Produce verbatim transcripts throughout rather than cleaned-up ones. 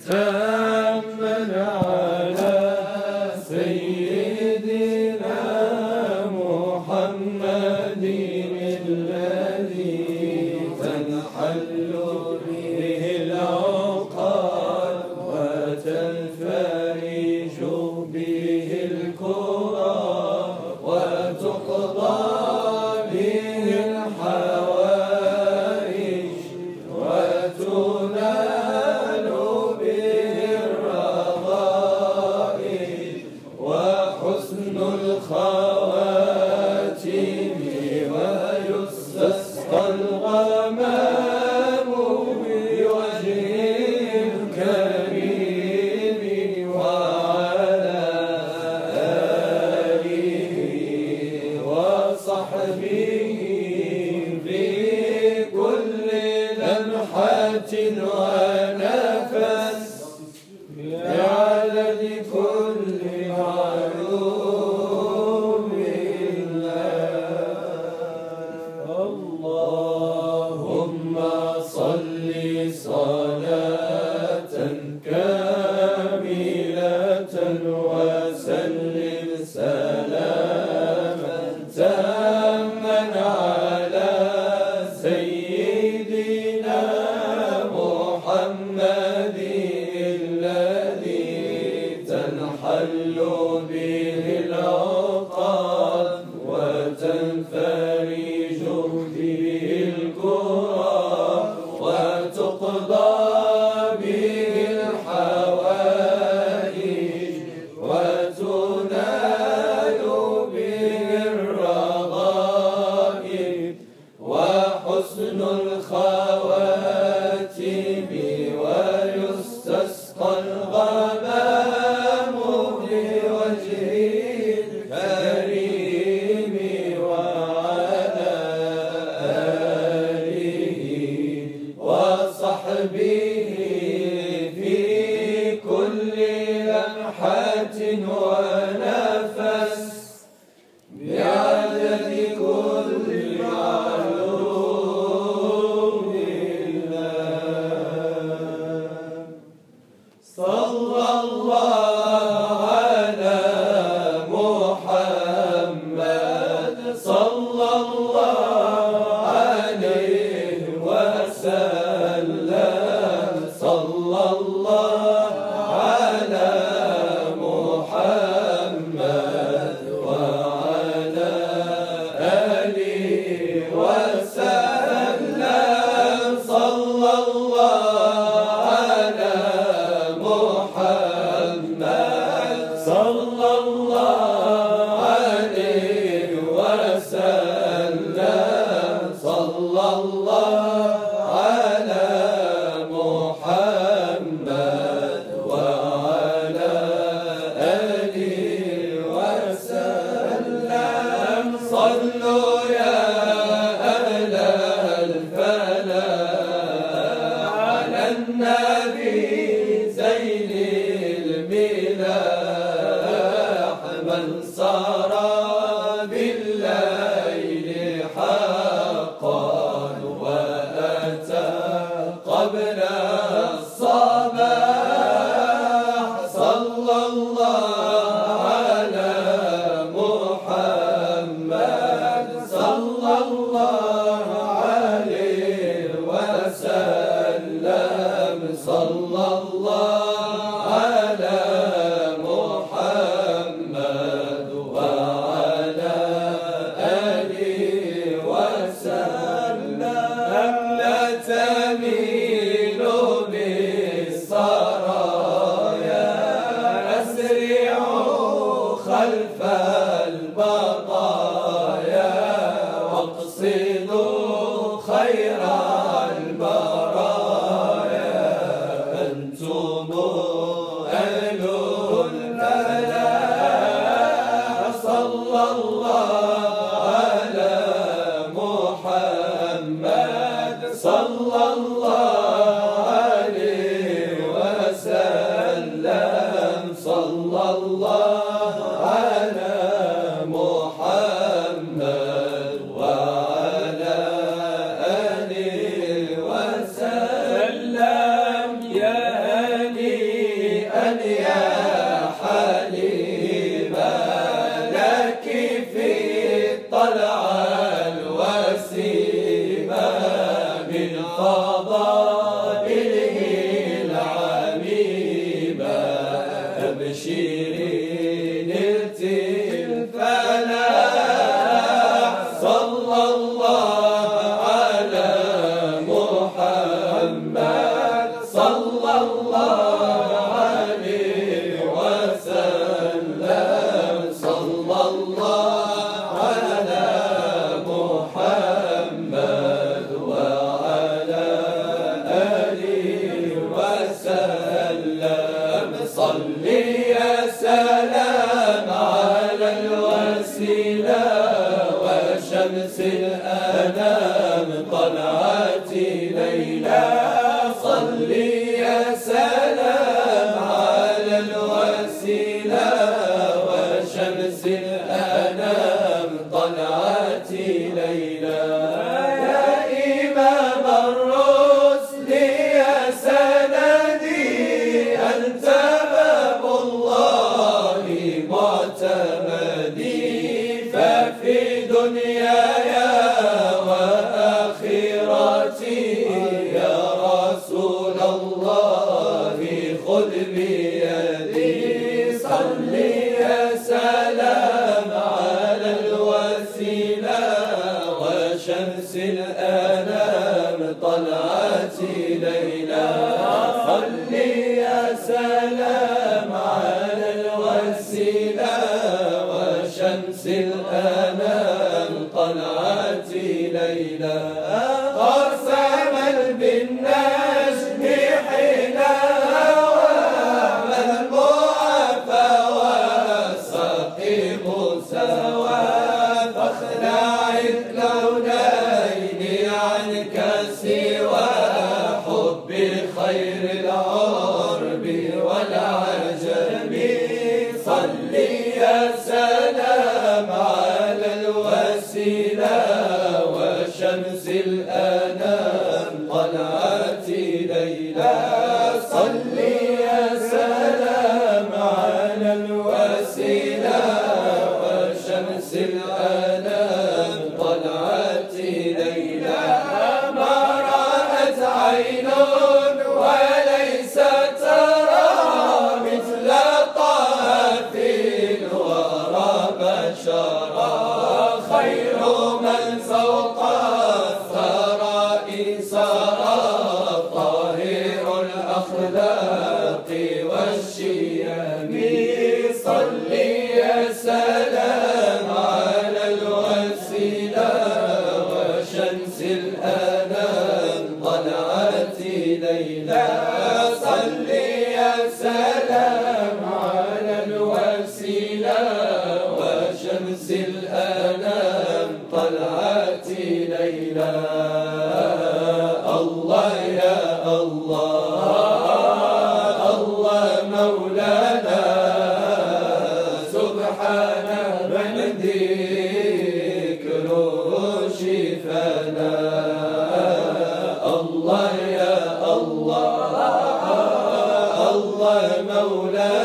تامًا على سيدنا محمد الذي تنحل به العقد وتنفرج به الكرى وتقضى به الحوائج وتنال به الرغائب وحسن الخواتم ويستسقى الغمام بوجهه الكريم وعلى آله وصحبه في كل لمحة ونفس بعدد كل معلوم الله. اللهم صل صلاة كاملة وسلم سلاما تاما على سيدنا محمد الذي تنحل به العقد وتنفرج به الكرى وتقضى به الحوائج وتنال به الرغائب وحسن الخواتم ويستسقى الغمام بوجهه الكريم وعلى آله وصحبه في كل لمحة ونفس بعدد كل معلوم الله. صلى الله على محمد صلى الله عليه وسلم صلى الله على محمد وعلى آله وسلم صلى الله على محمد صلى الله عليه وسلم صلى الله على محمد وعلى آله وسلم. صلوا يا أهل الفلاح على النبي زين الملاح من سرى بالليل حقا وأتى قبل الصباح صلى الله على محمد صلى الله عليه وسلم صلى الله على محمد وعلى آله وسلم. لا تميل بالسرايا أسرعوا خلف البطايا واقصدوا خير البرايا أنتم أهل الفلاح. صلى الله على محمد صلى الله عليه وسلم صلى الله على محمد وعلى آله وسلم. يا هادي صلى الله عليه وسلم صلى الله على محمد وعلى آله وسلم صل يا سلام على الوسيلة وشمس الأنام طلعت ليلى صل يا سلام على الوسيلة وشمس الأنام طلعت ليلى يا إمام الرسل يا سندي أنت باب الله معتمدي ففي دنياي وآخرتي يا رسول الله خذ بيدي صل يا سلام على الوسيلة وشمس الأنام طلعت ليلى صل يا سلام على الوسيلة وشمس الأنام طلعت ليلى قسم بالنجم حين هوى المعافى والسقيم سوى فاخلع اللونين عنك سوى حب خير العرب والعجم صل يا سلام على الوسيلة وشمس الأنام طلعت ليلى صل يا سلام على الوسيلة وشمس الأنام طلعت ليلى ما رأت عين وليس ترى مثل طه في الورى بشرا خير من فوق الثرى سرى طاهر الأخلاق والشيم صل يا سلام على الوسيلة وشمس الأنام طلعت ليلى صل يا سلام على الوسيلة وشمس الأنام طلعت ليلى الله يا الله الله مولانا سبحانه من ذكره شفانا الله يا الله الله مولانا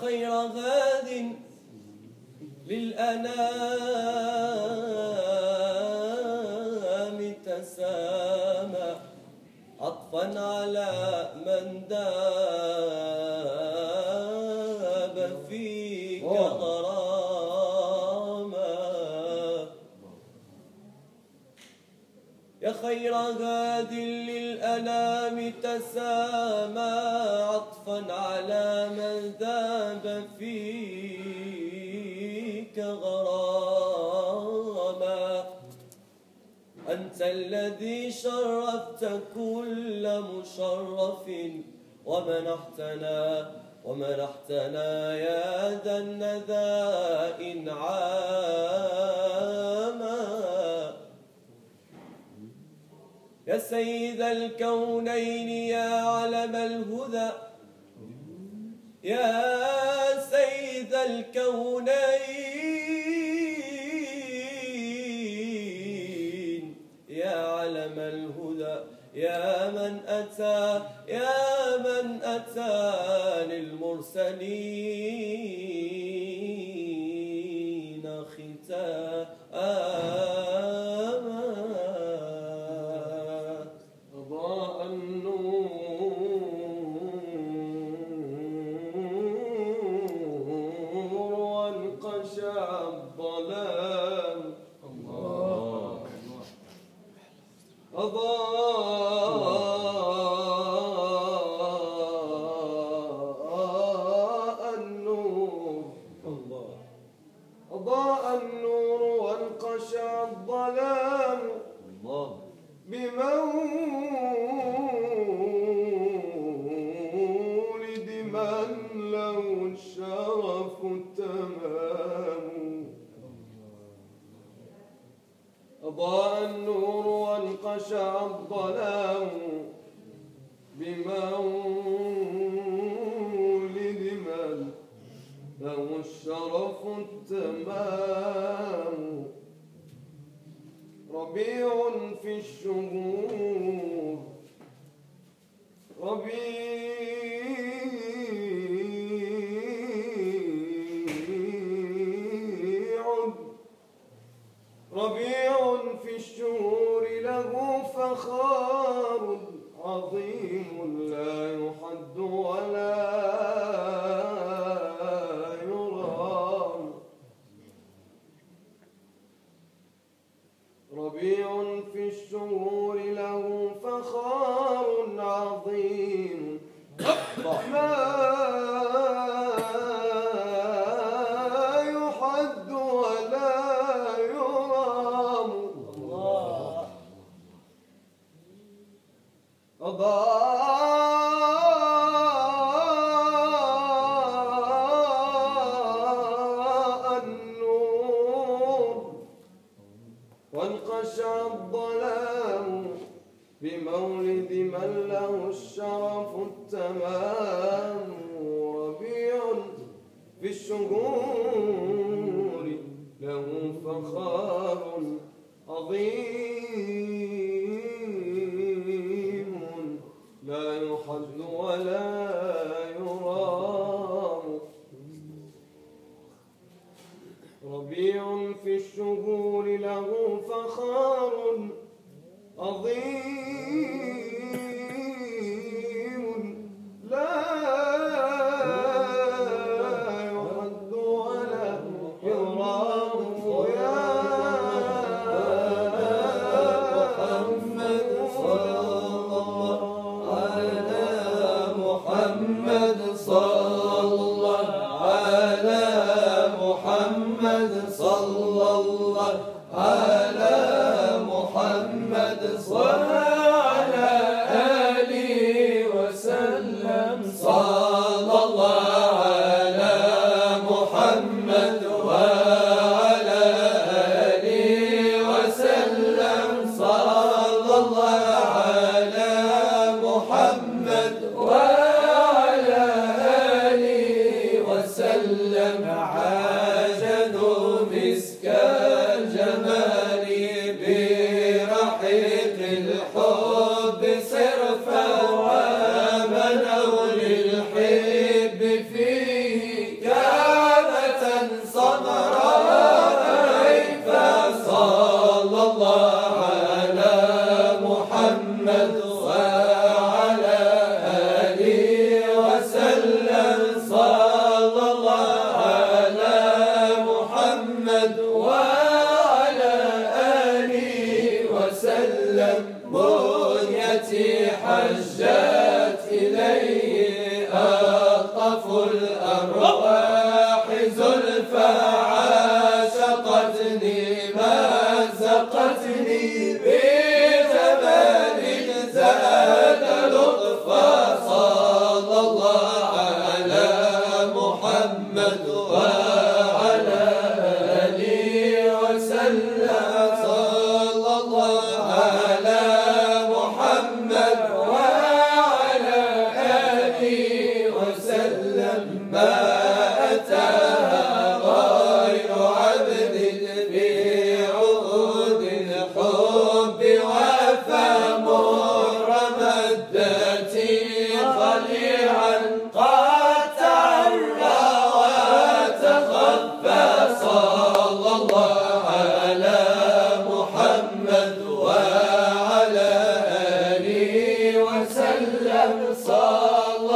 خير غاد للأنام تسامى عطفا على من داب فيك غراما. يا خير هاد للأنام تسامى عطفا على من داب فيك غراما. أنت الذي شرفت كل مشرف ومنحتنا ومنحتنا يا ذا الندى إنعاما. يا سيد الكونين يا علم الهدى يا سيد الكونين يا علم الهدى يا من أتى يا من أتى للمرسلين ختاما. أضاء النور وانقشع الظلام. الله أضاء النور الله أضاء النور وانقشع الظلام الله بمولد من له الشرف التمام. أضاء النور وانقشع الظلام بمولد من له الشرف التمام. ربيع في الشهور ربيع ربيع في الشهور له فخار عظيم لا يحد ولا يرام. ربيع في الشهور له فخار عظيم ما يحد ولا يرام. الله أضاء النور وانقشع الظلام بمولد من له الشرف التمام. ربيع في الشهور له فخار عظيم لا يحد ولا يرام. ربيع في الشهور له فخار عظيم لا يحد ولا يرام. يا محمد صلى الله على محمد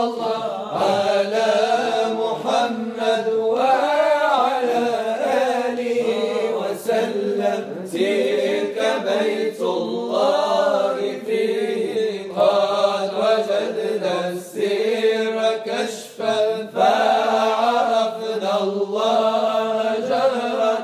الله على محمد وعلى آله وسلم. تلك بيت الله فيه قد وجدنا السر كشفا فعرفنا الله جهرا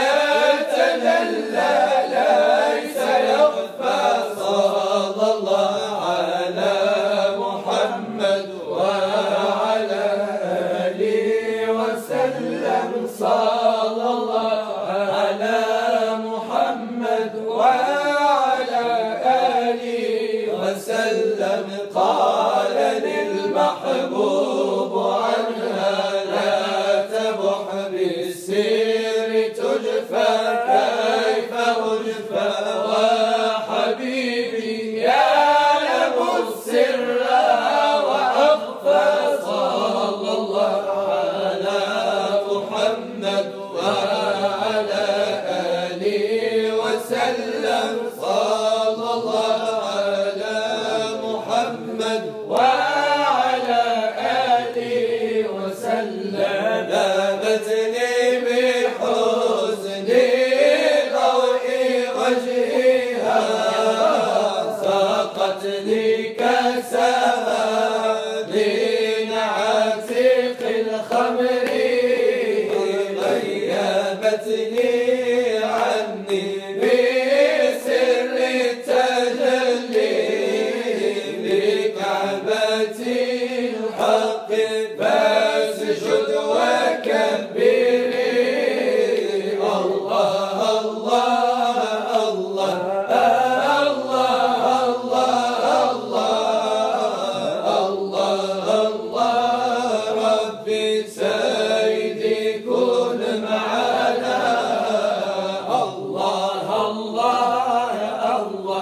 يتجلى ليس يخفى. صلى الله على محمد وعلى آله وسلم. صلى الله على محمد وعلى آله وسلم. قال للمحبوب عنها لا تبح بالسر تجفى كيف أجفى وحبيبي يعلم السر وأخفى. صلى الله على محمد وعلى آله وسلم. صلى الله على محمد وعلى آله وسلم. نابتني بحزن ضوء وجهها ساقتني كأسها من عاتق الخمر غيبتني عني بسر التجلي لكعبة الحق فاسجد وكبري. الله الله الله الله الله الله ربي سيدي كن معنا. الله الله الله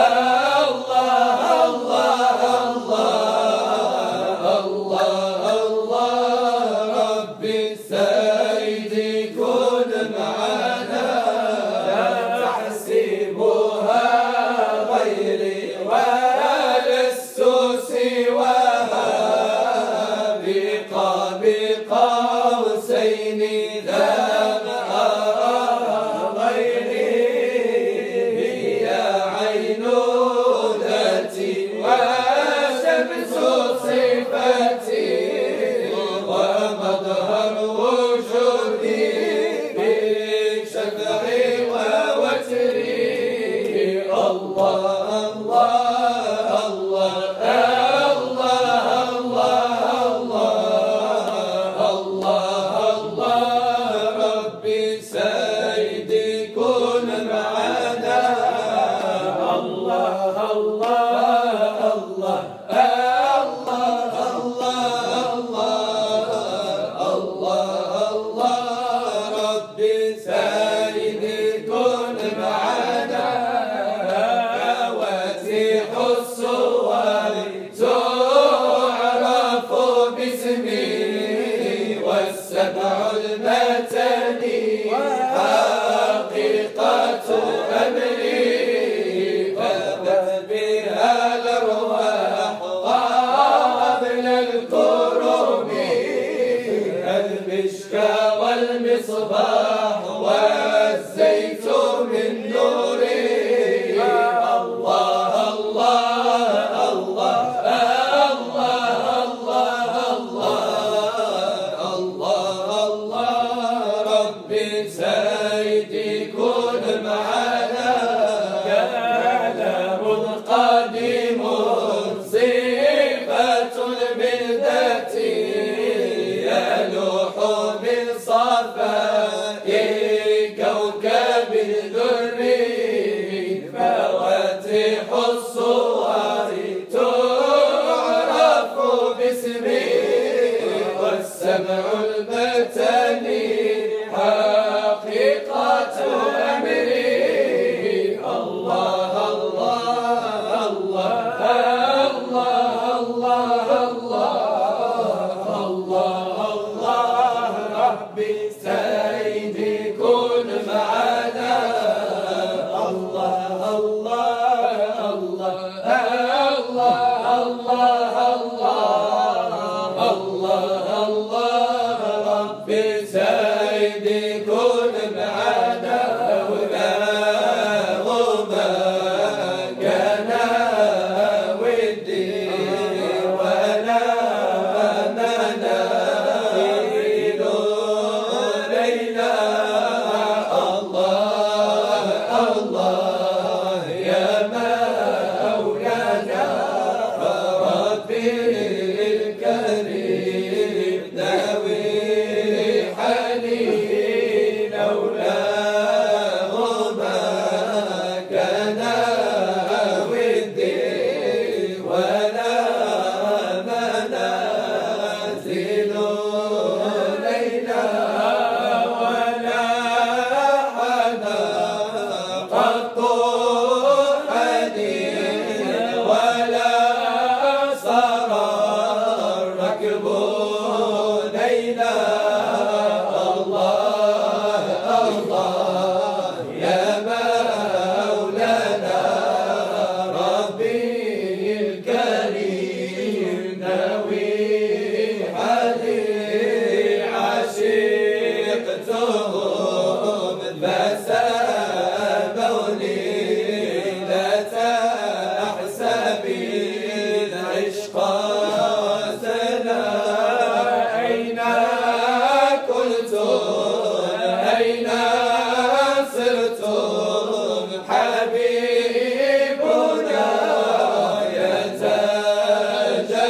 الله الله ربي سيدي كن معنا. لا تحسبها غيري ولست سواها بقاب قوسين لا أراها غيري. هي عين ذاتي وشمس صفتي ومظهر وجودي بشفعي ووتري. الله الله الله الله الله الله ربي سيدي كن معنا. الله الله الله الله ربي سيدي كن معنا. فواتح الصور تعرف باسمي والسبع المتاني حقيقة أمري. فبت بها الأرواح قبل الكرم المشك والمصباح والزيت من نوري. الله الله الله الله الله ربي سيدي كن معنا. كلام قديم صفة البلدة يلوح من صفاء كوكب الدري. فواتح الصور تعرف باسمي والسبع المتاني حقيقة أمري. الله الله الله الله الله الله ربي سيدي كن معنا. الله الله الله الله الله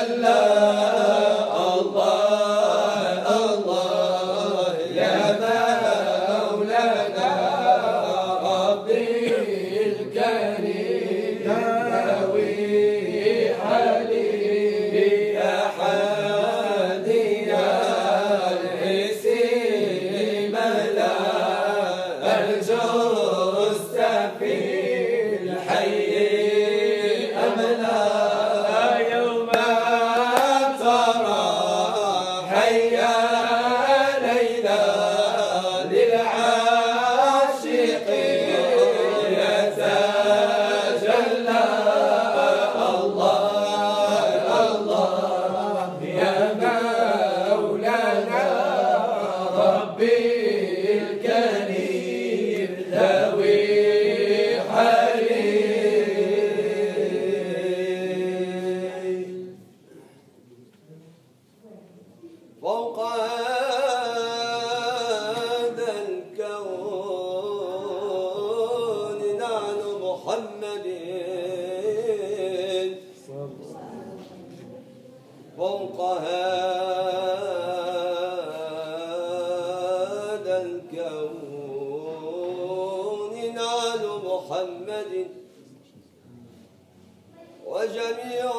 وجميع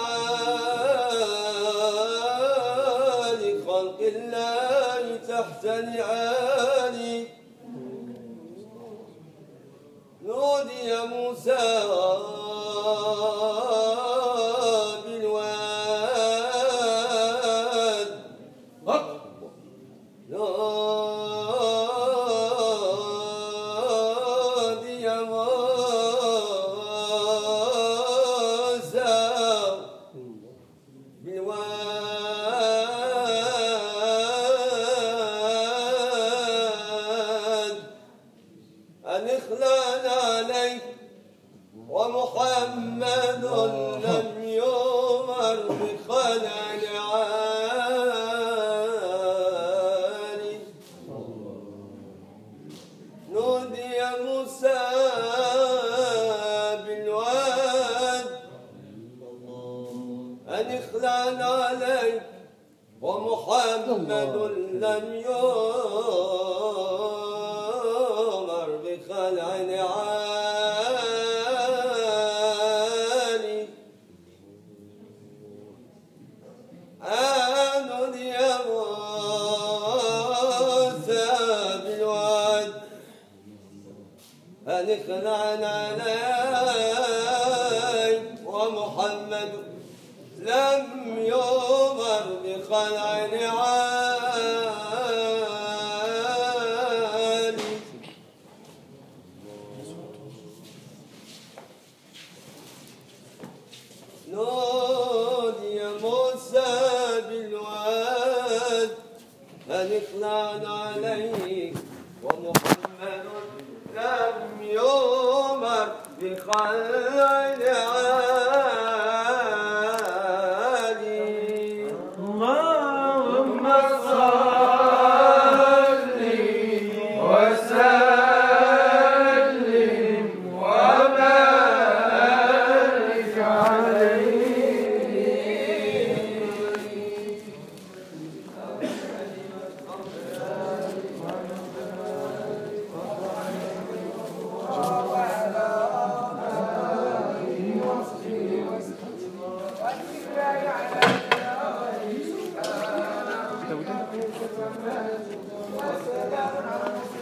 نعال خلق الله تحت نعالي نودي موسى بالواد نودي موسى بالواد أن اخلعنا عليك ومحمد لم يؤمر بخلع نعالي نودي موسى بالواد أن اخلعنا عليك ومحمد لم يؤمر بخلع نعالي آمن يا موسى بالواد أن اخلعنا عليك ومحمد لم يؤمر بخلع نعالي نودي موسى بالواد أن اخلعنا عليك ومحمد لم يؤمر بخلع نعالي اللهم صل وسلم وبارك عليه